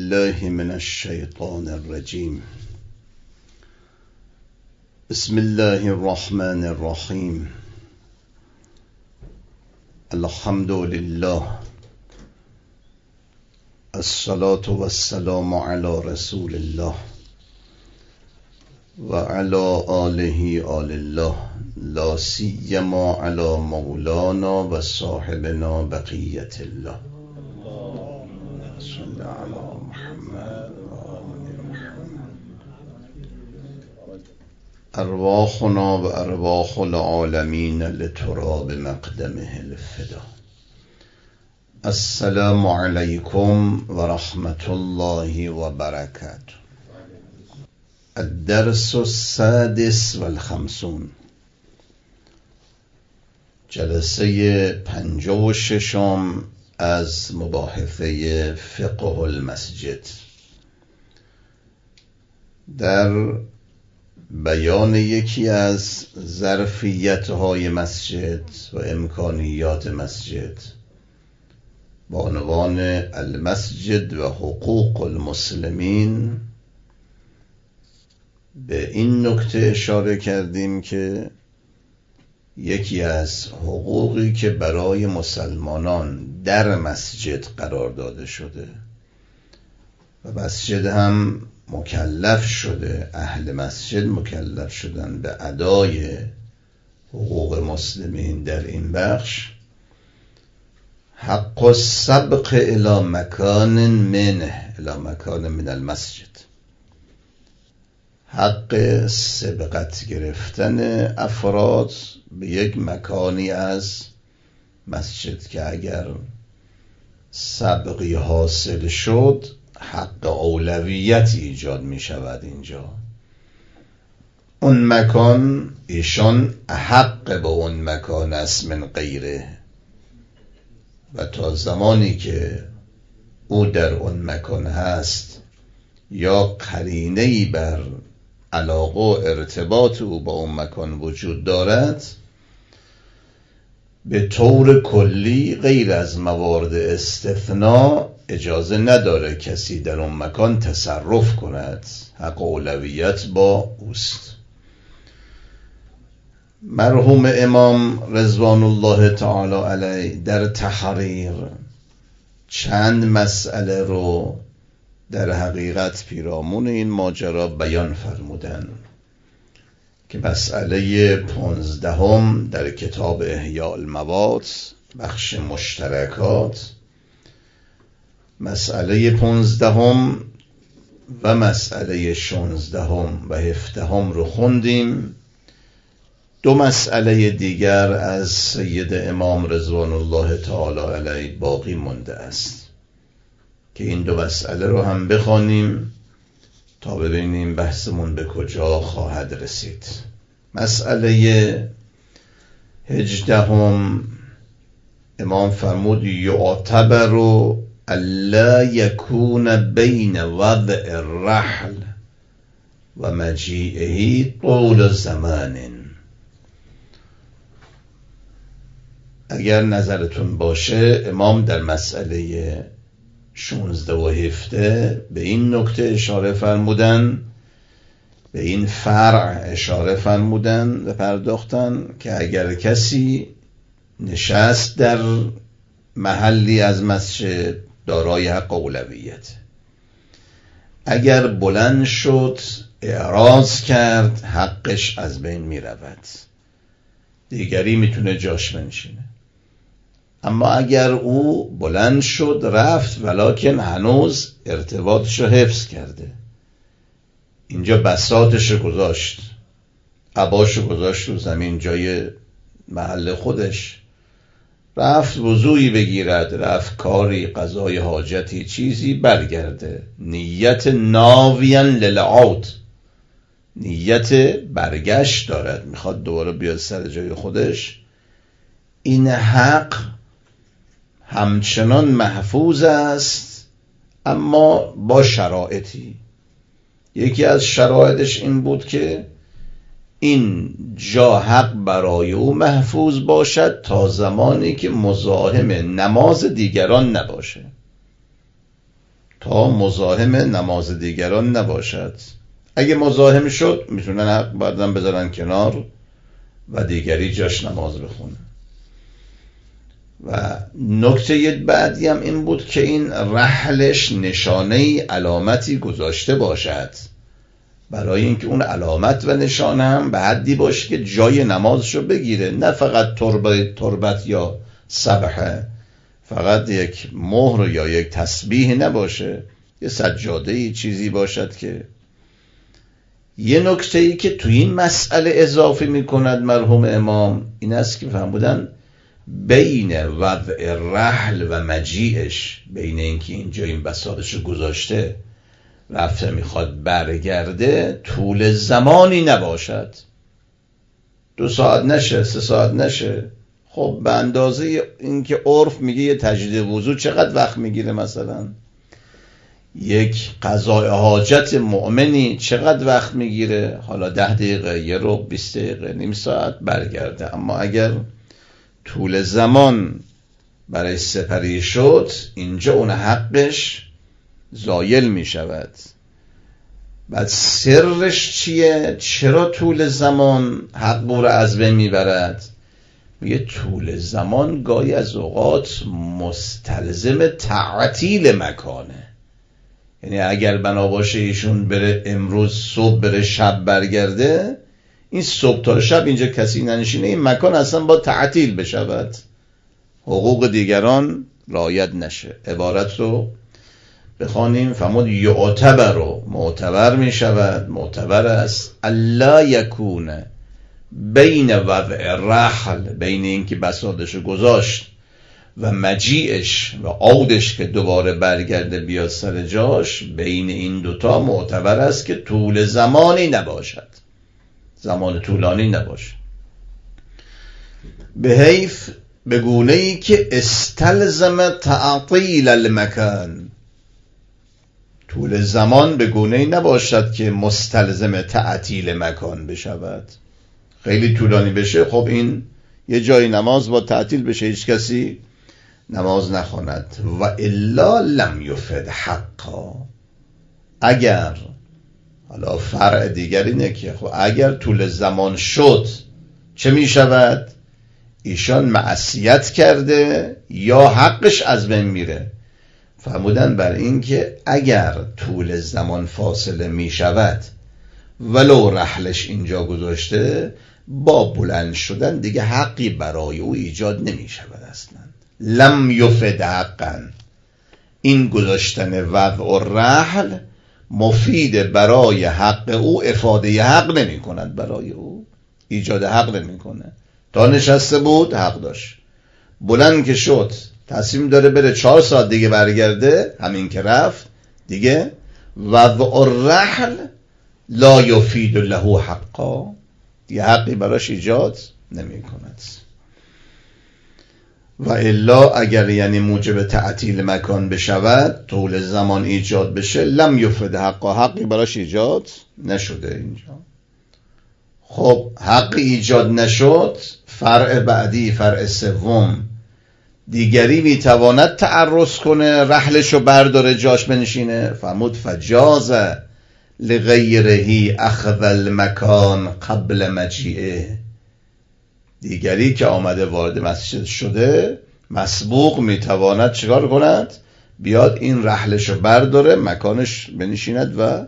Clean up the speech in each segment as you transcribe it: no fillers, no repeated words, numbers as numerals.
بالله من الشيطان الرجيم. بسم الله الرحمن الرحيم. الحمد لله، الصلاة والسلام على رسول الله وعلى آله آل الله، لا سيما على مولانا وصاحبنا بقية الله. صل على محمد وآل محمد. أرواحنا وأرواح العالمين لتراب مقدمه الفدا. السلام عليكم ورحمة الله وبركاته. الدرس السادس والخمسون، جلسه 56 از مباحثه فقه المسجد در بیان یکی از ظرفیت‌های مسجد و امکانیات مسجد با عنوان المسجد و حقوق المسلمین. به این نکته اشاره کردیم که یکی از حقوقی که برای مسلمانان در مسجد قرار داده شده و مسجد هم مکلف شده، اهل مسجد مکلف شدن به ادای حقوق مسلمین در این بخش، حق السبق الى مکان من المسجد، حق سبقت گرفتن افراد به یک مکانی از مسجد که اگر سبقی حاصل شد حق اولویت ایجاد می شود. اینجا اون مکان ایشان حق به اون مکان است من غیره، و تا زمانی که او در اون مکان هست یا قرینه‌ای بر علاقه و ارتباط او با اون مکان وجود دارد، به طور کلی غیر از موارد استثناء اجازه نداره کسی در اون مکان تصرف کند. حق اولویت با اوست. مرحوم امام رضوان الله تعالی علیه در تحریر چند مسئله رو در حقیقت پیرامون این ماجرا بیان فرمودن که مسئله 15 در کتاب احیاء المواد بخش مشترکات، مسئله 15 و مسئله 16 و 17 رو خوندیم. دو مسئله دیگر از سید امام رضوان الله تعالی علیه باقی مونده است که این دو مسئله رو هم بخوانیم تا ببینیم بحثمون به کجا خواهد رسید. مسئله 18 امام فرمود یعتبر الا یکون بین وضع الرحل و مجیئه طول زمان. اگر نظرتون باشه امام در مسئله 16 و 17 به این نکته اشاره فرمودن، به این فرع اشاره فرمودن و پرداختن که اگر کسی نشست در محلی از مسجد دارای حق اولویت، اگر بلند شد اعراض کرد حقش از بین می رود، دیگری میتونه جاش بنشینه. اما اگر او بلند شد رفت ولکن هنوز ارتباطشو حفظ کرده، اینجا بساطشو گذاشت، عباشو گذاشت رو زمین جای محل خودش، رفت وضوعی بگیرد، رفت کاری قضای حاجتی چیزی برگرده، نیت ناویاً للعود، نیت برگشت دارد، میخواد دوباره بیاد سر جای خودش، این حق همچنان محفوظ است، اما با شرایطی. یکی از شرایطش این بود که این جا حق برای او محفوظ باشد تا زمانی که مزاحم نماز دیگران نباشه. تا مزاحم نماز دیگران نباشد. اگه مزاحم شد میتونن بعداً بذارن کنار و دیگری جاش نماز بخونه. و نکته بعدی هم این بود که این رحلش نشانه علامتی گذاشته باشد، برای اینکه اون علامت و نشانه هم به حدی باشه که جای نمازشو بگیره، نه فقط تربت یا سبحه، فقط یک مهر یا یک تسبیح نباشه، یه سجاده چیزی باشد. که یه نکته ای که تو این مسئله اضافه میکند مرحوم امام این است که فرمودن بین وضع رحل و مجیعش، بین اینکه اینجا این بساطشو گذاشته رفته میخواد برگرده، طول زمانی نباشد. 2 ساعت نشه، 3 ساعت نشه. خب به اندازه اینکه عرف میگه یه تجدید وضو چقدر وقت میگیره، مثلا یک قضای حاجت مؤمنی چقدر وقت میگیره، حالا 10 دقیقه، 1 ربع، 20 دقیقه، نیم ساعت برگرده. اما اگر طول زمان برای سپری شد، اینجا اون حقش زایل می شود. بعد سرش چیه؟ چرا طول زمان حق رو از بین می برد؟ میگه طول زمان گاهی از اوقات مستلزم تعطیل مکانه. یعنی اگر بنا باشه ایشون بره امروز صبح بره شب برگرده، این صبح تا شب اینجا کسی ننشینه، این مکان اصلا با تعطیل بشود، حقوق دیگران رعایت نشه. عبارت رو بخوانیم، فرمود معتبر می شود، معتبر است الا یکون بین وضع رحل، بین اینکه بساطشو گذاشت و مجیعش و عودش که دوباره برگرده بیاد سر جاش، بین این دوتا معتبر است که طول زمانی نباشد، زمان طولانی نباشه. به حیف به گونه‌ای که استلزم تعطیل المکان، طول زمان به گونه‌ای نباشد که مستلزم تعطیل مکان بشود. خیلی طولانی بشه، خب این یه جای نماز با تعطیل بشه، هیچ کسی نماز نخواند. و الا لم یفد حقا، اگر، حالا فرع دیگر اینه که خب اگر طول زمان شد چه می شود؟ ایشان معصیت کرده یا حقش از بین میره. فرمودن بر این که اگر طول زمان فاصله می شود ولو رحلش اینجا گذاشته، با بلند شدن دیگه حقی برای او ایجاد نمی شود اصلا. لم یفد حقا، این گذاشتن وضع و رحل مفید برای حق او، افاده حق نمی کند، برای او ایجاد حق نمی کنه. تا نشسته بود حق داشت، بلند که شد تصمیم داره بره 4 ساعت دیگه برگرده، همین که رفت دیگه وضع الرحل لا یفید له حقا، دیگه حقی براش ایجاد نمی کند. و الا اگر یعنی موجب تعطیل مکان بشود، طول زمان ایجاد بشه، لم یفد حقا، حقی براش ایجاد نشده اینجا. خب حق ایجاد نشد، فرع بعدی، فرع سوم، دیگری میتواند تعرض کنه، رحلشو برداره جاش بنشینه. فرمود فجاز لغیرهی اخذ المکان قبل مجیئه، دیگری که آمده وارد مسجد شده مسبوق میتواند چیکار کند؟ بیاد این رحلشو برداره، مکانش بنشیند. و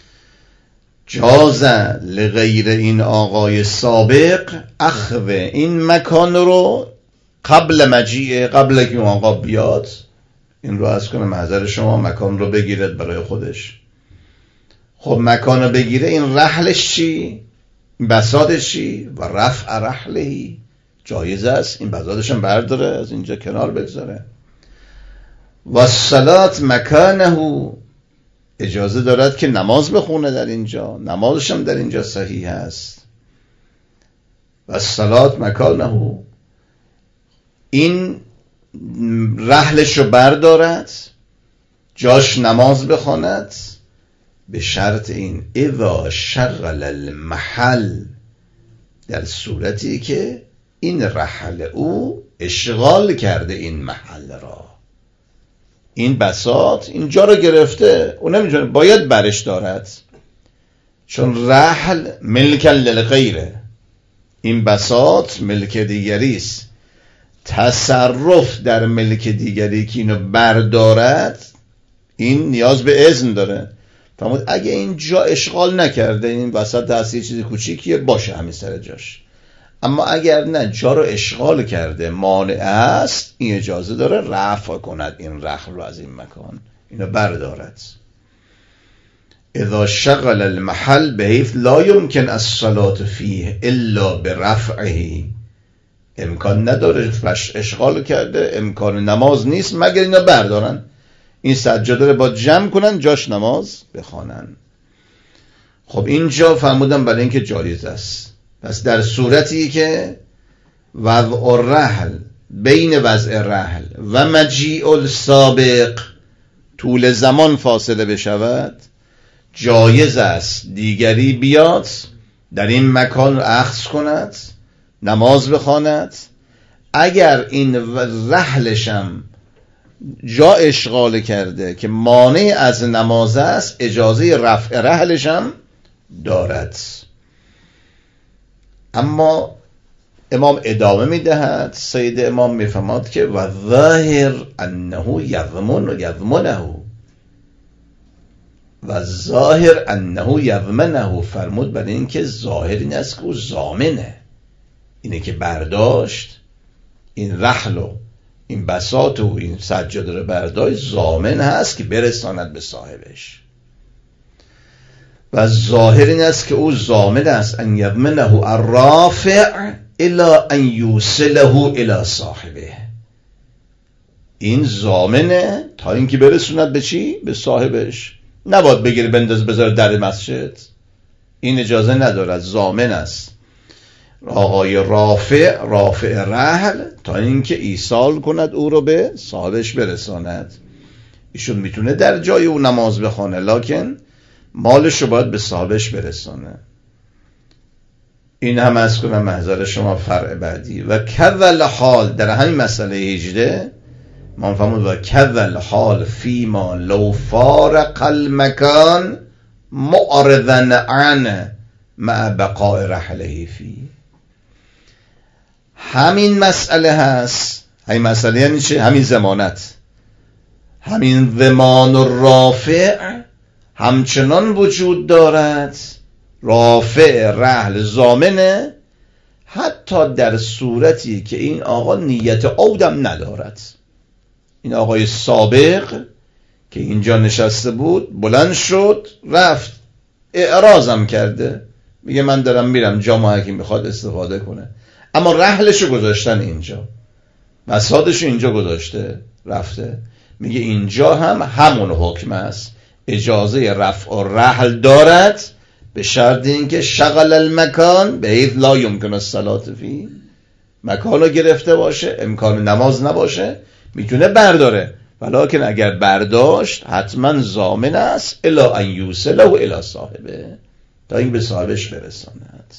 جاز لغیر این آقای سابق اخذ این مکان رو قبل مجیئه، قبل که اون آقا بیاد این رو از کنه محضر شما، مکان رو بگیرد برای خودش. خب مکان رو بگیره، این رحلش چی؟ این بساطش چی؟ و رفع رحلهی، جایز است این بساطش هم برداره از اینجا کنار بگذاره. و الصلاة مکانه، اجازه دارد که نماز بخونه در اینجا، نمازش هم در اینجا صحیح است. و الصلاة مکانه، این رحلش رو بردارد جاش نماز بخواند، به شرط این اذا شغل المحل، در صورتی که این رحل او اشغال کرده این محل را، این بساط اینجا رو گرفته، اون نمیتونه، باید برش دارد، چون رحل ملکا للغیره، این بساط ملک دیگری است. تصرف در ملک دیگری که اینو بردارد این نیاز به اذن داره. فرمود اگه اینجا اشغال نکرده، این وسط هست یه چیز کوچیکیه، باشه همین سر جاش، اما اگر نه جا رو اشغال کرده، مانع است، این اجازه داره رفع کند این رحل رو از این مکان، اینو بردارد. اذا شغل المحل بحیث لا يمكن الصلاة فیه الا برفعه، امکان نداره، اشغال کرده، امکان نماز نیست مگر اینا بردارن، این سجاده رو با جمع کنن جاش نماز بخوانن. خب اینجا فرمودم برای اینکه جایز است. پس در صورتی که وضع الرحل، بین وضع رحل و مجیء السابق طول زمان فاصله بشود، جایز است دیگری بیاد در این مکان اخذ کند، نماز بخواند. اگر این رحلشم جا اشغال کرده که مانع از نماز است، اجازه رفع رحلشم دارد. اما امام ادامه میدهد، سید امام میفهمد که و ظاهر انه یضمنه، و ظاهر انه یضمنه، فرمود برای این که ظاهر این است که او ضامنه، اینه که برداشت این رحل و این بساط و این سجاده رو برداشت، ضامن هست که برساند به صاحبش. و ظاهر این است که او ضامن است ان یضمنه الرافع الی ان یوصله الی صاحبه، این ضامنه تا اینکه برسوند به چی؟ به صاحبش. نباید بگیره بنداز بذاره در مسجد، این اجازه ندارد، ضامن است. آقای رافع رحل تا اینکه ایصال کند او رو به صاحبش برساند. ایشون میتونه در جای او نماز بخونه، لکن مالش رو باید به صاحبش برسانه. این هم از کنم محضر شما فرع بعدی. و کذل حال در همین مسئله 18 ما فهمون و کذل حال فیما لو فارق المکان معرضا عن مع بقاء رحله فی. همین مسئله هست، همین مسئله یعنی چه؟ همین ضمانت، همین ضمان الرافع همچنان وجود دارد. رافع رحل ضامنه حتی در صورتی که این آقا نیت عودم ندارد. این آقای سابق که اینجا نشسته بود بلند شد رفت، اعراضم کرده، میگه من دارم میرم جا محکی میخواد استفاده کنه، اما رحلشو گذاشتن اینجا، بساطشو اینجا گذاشته رفته، میگه اینجا هم همون حکم است، اجازه رفع و رحل دارد به شرط اینکه شغل المکان بحیث لا یمکن الصلاة فیه، مکانو گرفته باشه، امکان نماز نباشه، میتونه برداره، ولکن اگر برداشت حتما ضامن است الی ان یوصله الی صاحبه، تا این به صاحبش برساند.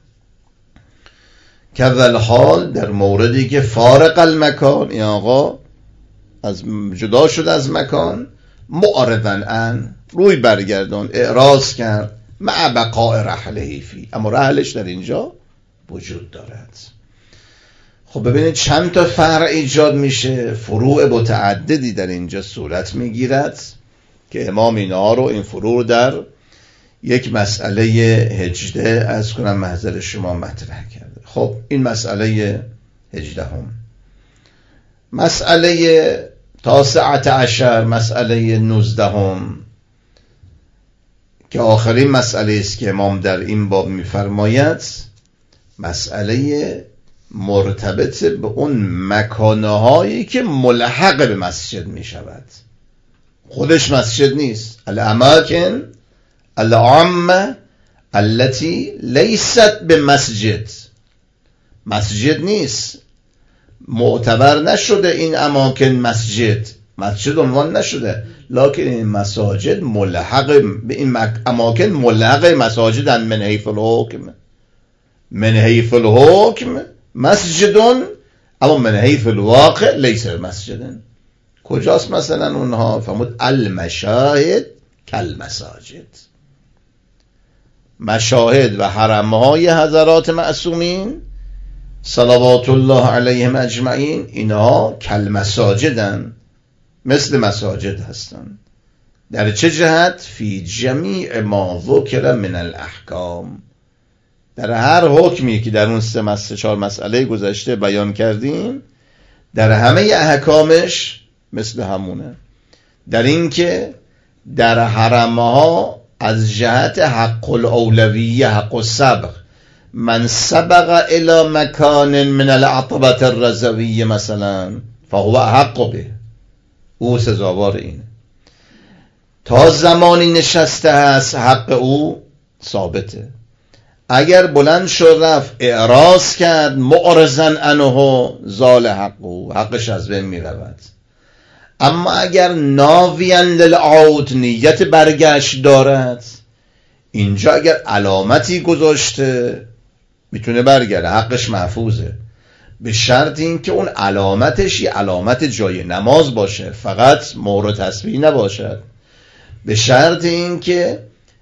کذل حال در موردی که فارق المکان، این آقا از جدا شد از مکان، معرضا عن روی برگردان، اعراض کرد، مع بقاء رحله فی، اما رحلش در اینجا وجود دارد. خب ببینید چند تا فرع ایجاد میشه، فروع متعددی در اینجا صورت میگیرد که امام اینا رو، این فروع در یک مسئله 18 از کنم محضر شما مطرح کرده. خب این مسئله 18 هم. مسئله 19 مسئله 19 هم که آخرین مسئله است که امام در این باب میفرماید، مسئله مرتبط به اون مکانهایی که ملحق به مسجد می شود، خودش مسجد نیست، الاماکن العامه التي لیست به مسجد نیست، معتبر نشده این اماکن مسجد عنوان نشده، لکن این مساجد ملحق به این اماکن ملحق مساجدن من حیث الحکم مسجدون، اما من حیث الواقع لیس مسجدن، کجاست مثلا اونها؟ فرمود المشاهد کالمساجد، مشاهد و حرمهای حضرات معصومین صلوات الله علیهم اجمعین، اینها کالمساجدن، مثل مساجد هستن. در چه جهت؟ فی جمیع ما ذکر من الاحکام، در هر حکمی که در اون 4 مسئله گذشته بیان کردیم، در همه احکامش مثل همونه. در این که در حرمها از جهت حق الاولویه، حق السبق، من سبق الى مکان من العطبة الرضویه مثلا فهو حق به، او سزاوار اینه. تا زمانی نشسته هست حق او ثابته. اگر بلند شد رفت اعراض کرد معرضا عنه زال حقه، حقش از بین می رود. اما اگر ناویاً للعود، نیت برگشت دارد، اینجا اگر علامتی گذاشته میتونه برگرده، حقش محفوظه، به شرط این که اون علامتش یه علامت جای نماز باشه، فقط مهر تسبیح نباشد. به شرط این که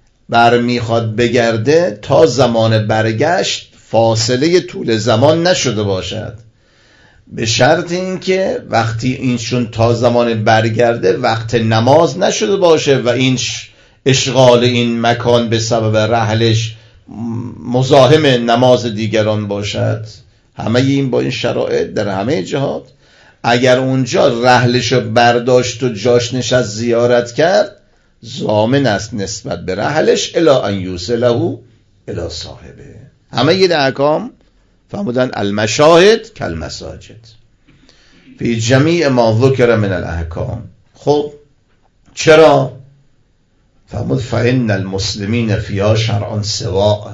میخواد بگرده تا زمان برگشت فاصله طول زمان نشده باشد. به شرط این که وقتی اینشون تا زمان برگرده وقت نماز نشده باشه و این اشغال این مکان به سبب رحلش مزاحم نماز دیگران باشد. همه این با این شرایط در همه جهات، اگر اونجا رحلشو برداشت و جاش نشست زیارت کرد، ضامن است نسبت به رحلش الی ان یوصله الی صاحبه. همه این احکام فرمودن المشاهد کالمساجد فی جمیع ما ذکر من الاحکام. خب چرا؟ فرمود فإن المسلمین فیها شرعا سواء،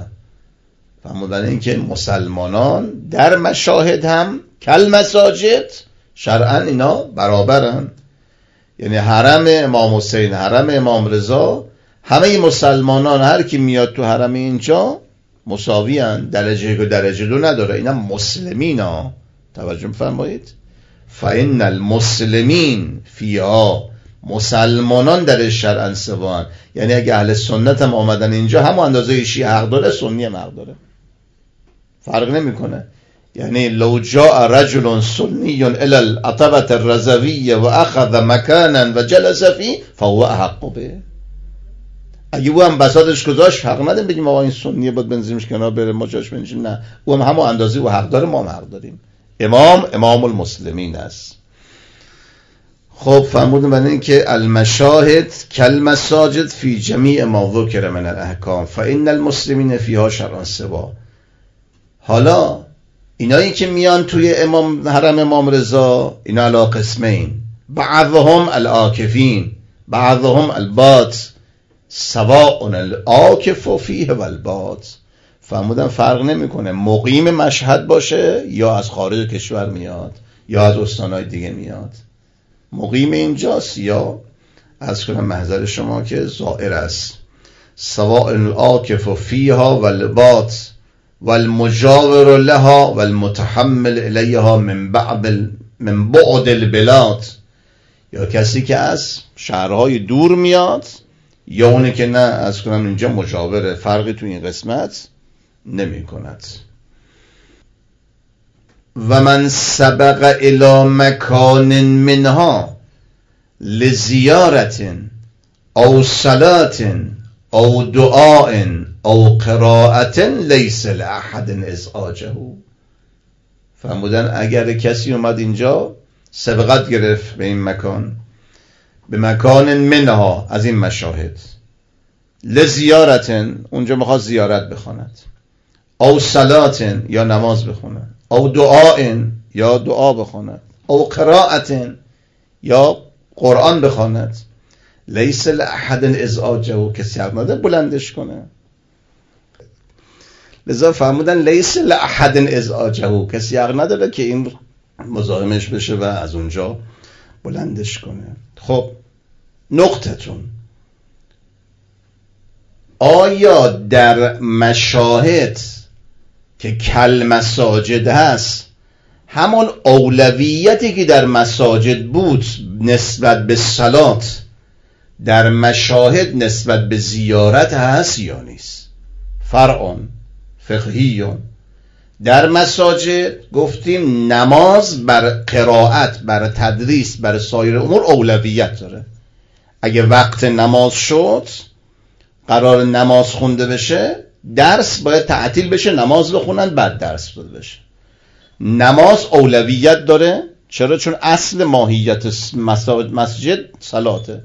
فرمودن این که مسلمانان در مشاهد هم کالمساجد شرعا اینا برابرن. یعنی حرم امام حسین، حرم امام رضا، همه مسلمانان هر کی میاد تو حرم اینجا مساوی هن، درجه 1 و درجه 2 نداره. اینا مسلمین ها، توجه فرمایید. فإن المسلمین فیها، مسلمانان در شرعا سواء، یعنی اگه اهل سنت هم آمدن اینجا هم اندازه شیعه حق داره، سنی هم حق داره، فرق نمیکنه. یعنی لو جاء رجل سنی الى العتبة الرضویه و اخذ مکانا و جلس فی فهو احق به. اگه او هم بساطش گذاشت حق نداریم بگیم آقا این سنیه باید بنزیمش کنار بره ما جاش بنشیم، نه، او هم همون اندازه و حق داره، ما هم حق داریم. امام المسلمین است. خب فرمودن من این که المشاهد کالمساجد فی جمیع ما ذکر من الاحکام فإن المسلمین فیها شرعا سواء. حالا اینایی که میان توی حرم امام رضا، اینا علی قسمین، بعضهم العاکفین بعضهم البات سواء العاکف فیه والبات. فرمودن فرق نمیکنه مقیم مشهد باشه یا از خارج کشور میاد یا از استانهای دیگه میاد، مقیم اینجاست یا از کنم محضر شما که زائر است. سواء العاکف فیها والبات والمجاور لها والمتحمل الیها من بعد البلاد، یا کسی که از شهرهای دور میاد یا اونه که نه از کنم اینجا مجاوره، فرقی تو این قسمت نمی کند. و من سبق الى مکان منها لزیارت او صلاة او دعاء او قراءت لیس لأحد ازعاجه. فرمودن اگر کسی اومد اینجا سبقت گرفت به این مکان، به مکان منها از این مشاهد، لزیارت اونجا میخواد زیارت بخواند، او صلاة یا نماز بخواند، او دعاء یا دعا بخواند، او قراءت یا قرآن بخواند، لیس لأحد ازعاجه، کسی حق نداره بلندش کنه. لذا فرمودن لیس لأحد ازعاجه، کسی حق نداره که این مزاحمش بشه و از اونجا بلندش کنه. خب نقطتون، آیا در مشاهد که کالمساجد هست همون اولویتی که در مساجد بود نسبت به صلات در مشاهد نسبت به زیارت هست یا نیست؟ فرعون فقهیون. در مساجد گفتیم نماز بر قرائت، بر تدریس، بر سایر امور اولویت داره. اگه وقت نماز شد قرار نماز خونده بشه، درس باید تعطیل بشه، نماز بخونن بعد درس داده بشه. نماز اولویت داره. چرا؟ چون اصل ماهیت مسجد صلاته.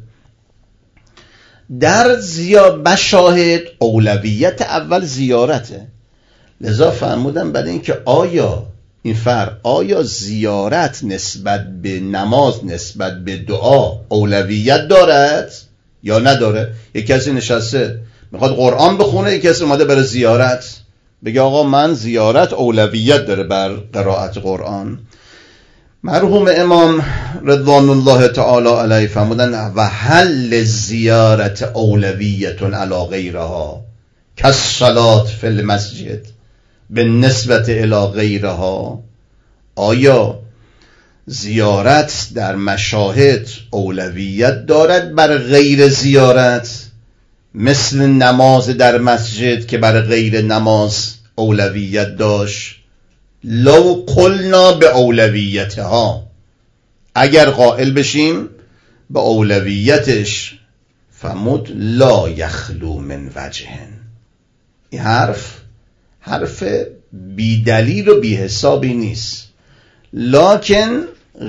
در مشاهد اولویت اول زیارته. لذا فرمودم برای اینکه آیا این فرق، آیا زیارت نسبت به نماز نسبت به دعا اولویت دارد یا نداره؟ یک کسی نشسته میخواد قرآن بخونه، یک کسی اومده برای زیارت، بگه آقا من زیارت اولویت داره بر قرائت قرآن. مرحوم امام رضوان الله تعالی علیه فرمودن و هل زیارت اولویت علی غیرها کالصلاة فی المسجد به نسبت الی غیرها. آیا زیارت در مشاهد اولویت دارد بر غیر زیارت، مثل نماز در مسجد که بر غیر نماز اولویت داشت؟ لو قلنا به اولویتها، اگر قائل بشیم به اولویتش، فرمود لا یخلو من وجه. این حرف بی دلیل و بی حسابی نیست. لکنه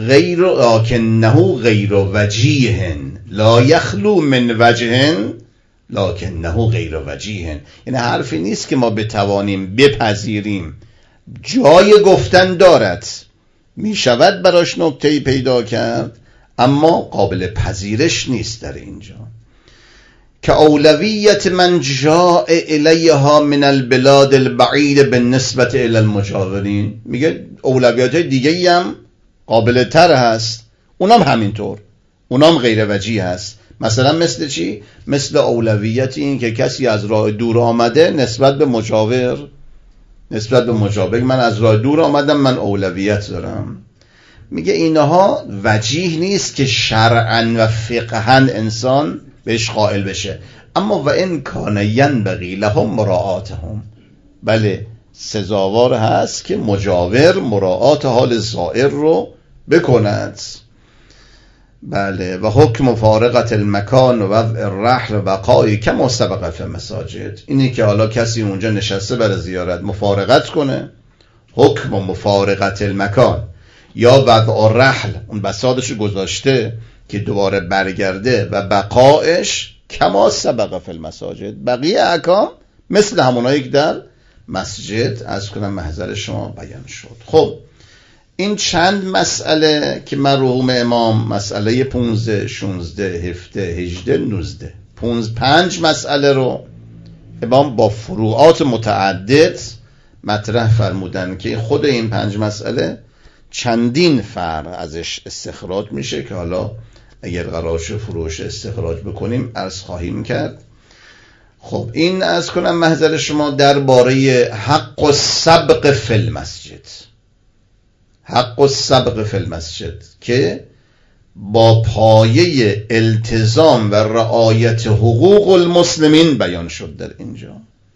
غیر وجیه، لا یخلو من وجه لکنه غیر وجیه. این حرفی نیست که ما بتوانیم بپذیریم. جای گفتن دارد، می شود براش نکته‌ای پیدا کرد، اما قابل پذیرش نیست در اینجا. که اولویت من جاء الیها من البلاد البعید بالنسبت الی المجاورین. میگه اولویت دیگه‌ای هم قابل تر هست، اونم همینطور، اونم غیر وجیه هست. مثلا مثل چی؟ مثل اولویت این که کسی از راه دور آمده نسبت به مجاور، من از راه دور آمدم، من اولویت دارم. میگه اینها وجیه نیست که شرعاً و فقهاً انسان بهش قائل بشه، اما و ان کان ینبغی لهم مراعاتهم، بله سزاوار هست که مجاور مراعات حال زائر رو بکند. بله و حکم مفارقت المکان و وضع الرحل بقای کما سبق فی مساجد. اینی که حالا کسی اونجا نشسته برای زیارت مفارقت کنه، حکم مفارقت المکان یا وضع الرحل، اون بساطش گذاشته که دوباره برگرده، و بقایش کما سبق فی المساجد، بقیه احکام مثل همونایی که در مسجد از کنم محضر شما بیان شد. خب این چند مسئله که مرحوم امام مسئله 15 16 17 18 19 5 مسئله رو امام با فروعات متعدد مطرح فرمودن که خود این 5 مسئله چندین فرع ازش استخراج میشه که حالا اگر قرار شد فروش استخراج بکنیم عرض خواهیم کرد. خب این از کنم محضر شما درباره حق السبق فی المسجد، حق السبق فی المسجد که با پایه التزام و رعایت حقوق المسلمین بیان شد در اینجا،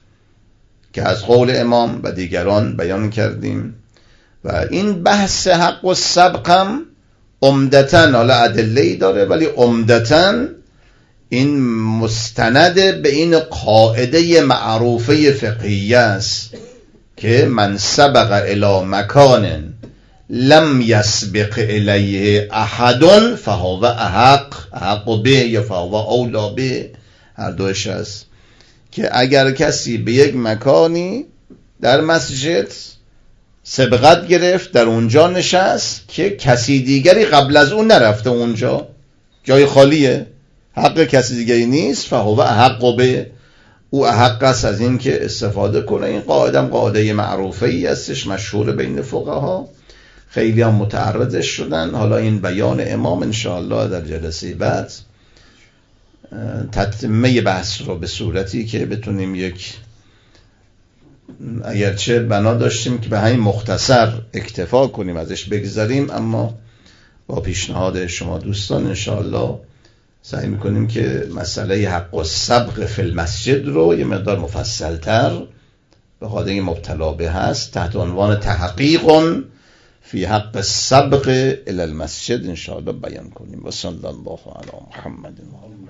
که از قول امام و دیگران بیان کردیم. و این بحث حق السبق هم عمدتاً حالا ادله‌ای داره، ولی عمدتاً این مستند به این قاعده معروفه فقهیه است که من سبق الی مکان لم یسبق الیه احد فهو احق به یا فهو اولا به، هر دوش است. که اگر کسی به یک مکانی در مسجد سبقت گرفت، در اونجا نشست که کسی دیگری قبل از اون نرفته، اونجا جای خالیه، حق کسی دیگری نیست، فهو احق به، او احق است از این که استفاده کنه. این قاعده قاعده معروفه ای هستش، مشهور بین فقها، خیلی هم متعرضش شدن. حالا این بیان امام انشاءالله در جلسه بعد تتمه بحث رو به صورتی که بتونیم یک اگرچه بنا داشتیم که به همین مختصر اکتفا کنیم، ازش بگذاریم، اما با پیشنهاد شما دوستان انشاءالله سعی میکنیم که مسئله حق و سبق فی المسجد رو یه مقدار مفصلتر به خاطر این مبتلا به هست تحت عنوان تحقیق فی حق السبق الی المسجد انشاءالله بیان کنیم. و صلی الله علی محمد.